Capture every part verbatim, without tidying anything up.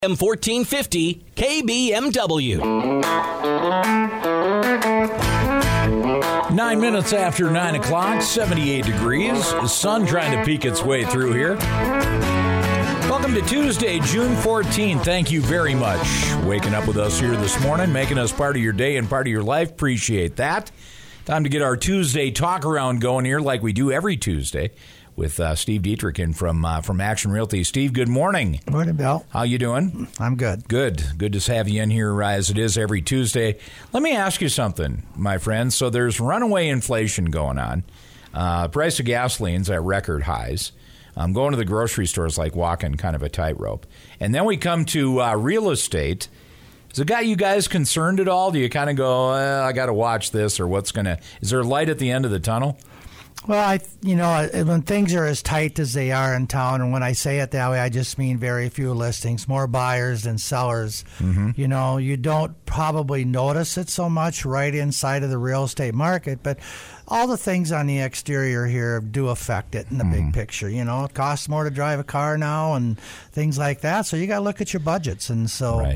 M fourteen fifty K B M W. Nine minutes after nine o'clock, seventy-eight degrees. The sun trying to peek its way through here. Welcome to Tuesday, June fourteenth. Thank you very much. Waking up with us here this morning, making us part of your day and part of your life. Appreciate that. Time to get our Tuesday talk around going here like we do every Tuesday with uh, Steve Dietrichen from uh, from Action Realty. Steve, good morning. Good morning, Bill. How you doing? I'm good. Good. Good to have you in here uh, as it is every Tuesday. Let me ask you something, my friend. So there's runaway inflation going on. Uh, price of gasoline's at record highs. Um, going to the grocery store is like walking kind of a tightrope. And then we come to uh, real estate. Is it got you guys concerned at all? Do you kind of go, eh, I got to watch this, or what's going to, is there a light at the end of the tunnel? Well, I, you know, when things are as tight as they are in town, and when I say it that way, I just mean very few listings, more buyers than sellers. Mm-hmm. You know, you don't probably notice it so much right inside of the real estate market, but all the things on the exterior here do affect it in the mm-hmm. big picture. You know, it costs more to drive a car now and things like that, so you got to look at your budgets. And so, right.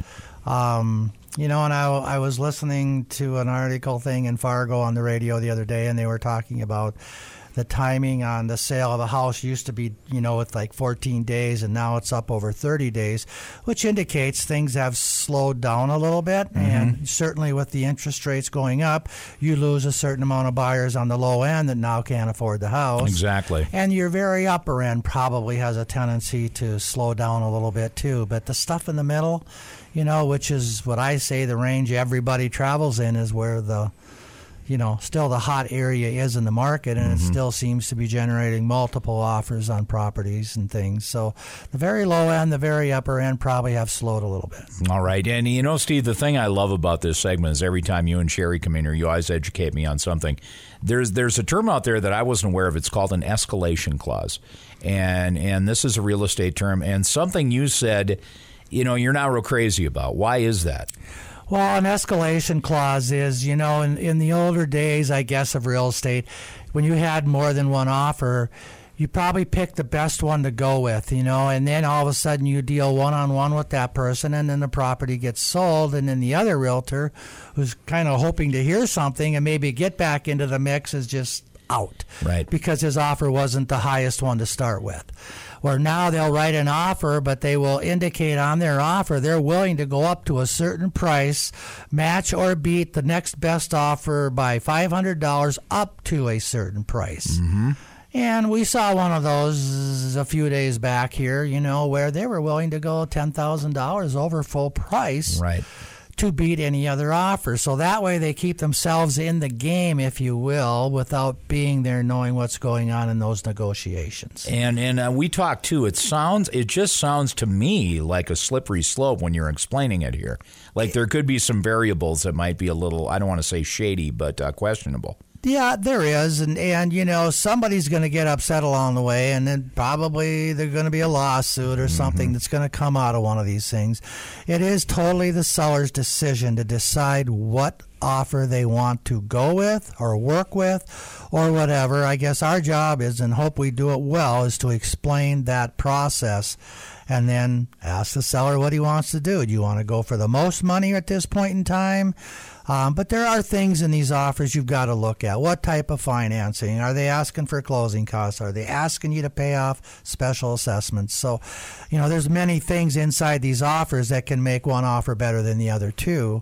um, you know, and I, I was listening to an article thing in Fargo on the radio the other day, and they were talking about the timing on the sale of a house used to be, you know, with like fourteen days, and now it's up over thirty days, which indicates things have slowed down a little bit. Mm-hmm. And certainly with the interest rates going up, you lose a certain amount of buyers on the low end that now can't afford the house. Exactly. And your very upper end probably has a tendency to slow down a little bit too. But the stuff in the middle, you know, which is what I say the range everybody travels in, is where the you know, still the hot area is in the market, and mm-hmm. it still seems to be generating multiple offers on properties and things. So the very low end, the very upper end probably have slowed a little bit. All right. And, you know, Steve, the thing I love about this segment is every time you and Sherry come in here, you always educate me on something. There's there's a term out there that I wasn't aware of. It's called an escalation clause. And, and this is a real estate term. And something you said, you know, you're not real crazy about. Why is that? Well, an escalation clause is, you know, in, in the older days, I guess, of real estate, when you had more than one offer, you probably picked the best one to go with, you know, and then all of a sudden you deal one-on-one with that person, and then the property gets sold, and then the other realtor, who's kind of hoping to hear something and maybe get back into the mix, is just out. Right. Because his offer wasn't the highest one to start with. Where now they'll write an offer, but they will indicate on their offer they're willing to go up to a certain price, match or beat the next best offer by five hundred dollars up to a certain price. Mm-hmm. And we saw one of those a few days back here, you know, where they were willing to go ten thousand dollars over full price. Right. To beat any other offer. So that way they keep themselves in the game, if you will, without being there knowing what's going on in those negotiations. And and uh, we talked too. It sounds, it just sounds to me like a slippery slope when you're explaining it here. Like there could be some variables that might be a little, I don't want to say shady, but uh, questionable. Yeah, there is, and, and you know, somebody's going to get upset along the way, and then probably there's going to be a lawsuit or something mm-hmm. that's going to come out of one of these things. It is totally the seller's decision to decide what offer they want to go with or work with or whatever. I guess our job is, and hope we do it well, is to explain that process and then ask the seller what he wants to do. Do you want to go for the most money at this point in time? Um, but there are things in these offers you've got to look at. What type of financing? Are they asking for closing costs? Are they asking you to pay off special assessments? So, you know, there's many things inside these offers that can make one offer better than the other two.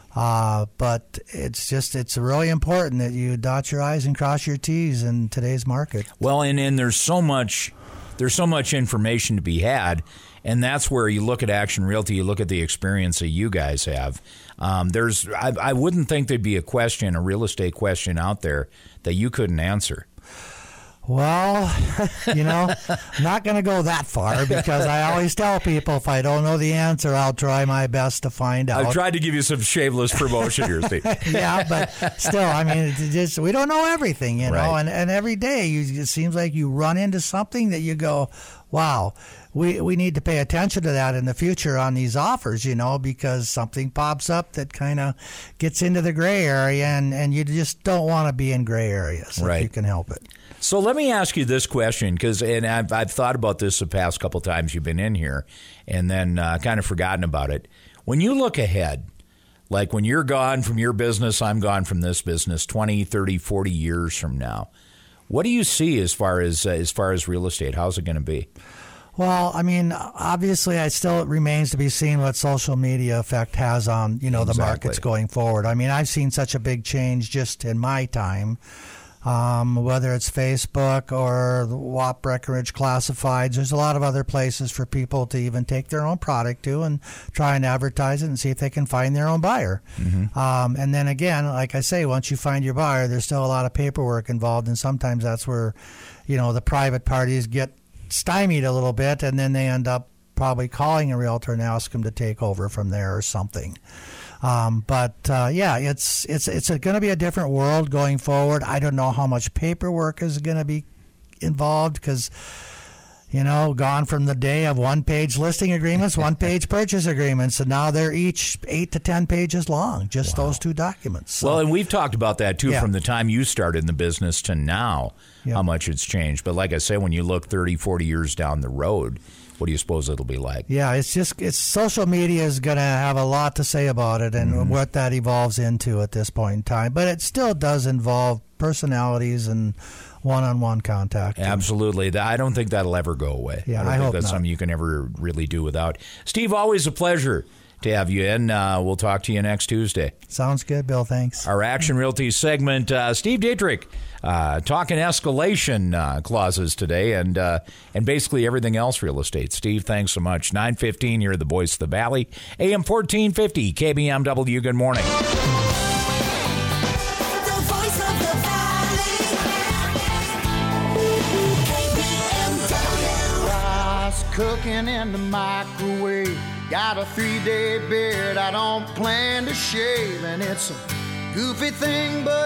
Uh, but it's just, it's really important that you dot your I's and cross your T's in today's market. Well, and, and there's so much, there's so much information to be had. And that's where you look at Action Realty, you look at the experience that you guys have. Um, there's, I, I wouldn't think there'd be a question, a real estate question out there that you couldn't answer. Well, you know, I'm not going to go that far because I always tell people if I don't know the answer, I'll try my best to find out. I've tried to give you some shameless promotion here, Steve. Yeah, but still, I mean, it's just, we don't know everything, you know, right. and, and every day you, it seems like you run into something that you go, wow, we we need to pay attention to that in the future on these offers, you know, because something pops up that kind of gets into the gray area, and, and you just don't want to be in gray areas right. if you can help it. So let me ask you this question, because and I've, I've thought about this the past couple times you've been in here, and then uh, kind of forgotten about it. When you look ahead, like when you're gone from your business, I'm gone from this business, twenty, thirty, forty years from now, what do you see as far as uh, as far as real estate? How's it going to be? Well, I mean, obviously, it still remains to be seen what social media effect has on, you know, the Exactly. markets going forward. I mean, I've seen such a big change just in my time, um, whether it's Facebook or the W A P Breckenridge Classifieds. There's a lot of other places for people to even take their own product to and try and advertise it and see if they can find their own buyer. Mm-hmm. Um, and then again, like I say, once you find your buyer, there's still a lot of paperwork involved, and sometimes that's where, you know, the private parties get stymied a little bit, and then they end up probably calling a realtor and ask them to take over from there or something. Um, but uh, yeah, it's it's it's going to be a different world going forward. I don't know how much paperwork is going to be involved because, you know, gone from the day of one-page listing agreements, one-page purchase agreements, and now they're each eight to ten pages long, just wow. those two documents. So, well, and we've talked about that, too, yeah. from the time you started in the business to now, yeah. how much it's changed. But like I say, when you look thirty, forty years down the road, what do you suppose it'll be like? Yeah, it's just it's social media is going to have a lot to say about it and mm-hmm. what that evolves into at this point in time. But it still does involve personalities and one-on-one contact. Absolutely. I don't think that'll ever go away. Yeah, I don't I think hope that's not. something you can ever really do without. Steve, always a pleasure to have you in. Uh, we'll talk to you next Tuesday. Sounds good, Bill. Thanks. Our Action Realty segment, uh, Steve Dietrich, uh, talking escalation uh, clauses today and uh, and basically everything else real estate. Steve, thanks so much. nine fifteen, you're the voice of the Valley. A M fourteen fifty, K B M W, good morning. Cooking in the microwave. Got a three-day beard I don't plan to shave, and it's a goofy thing, but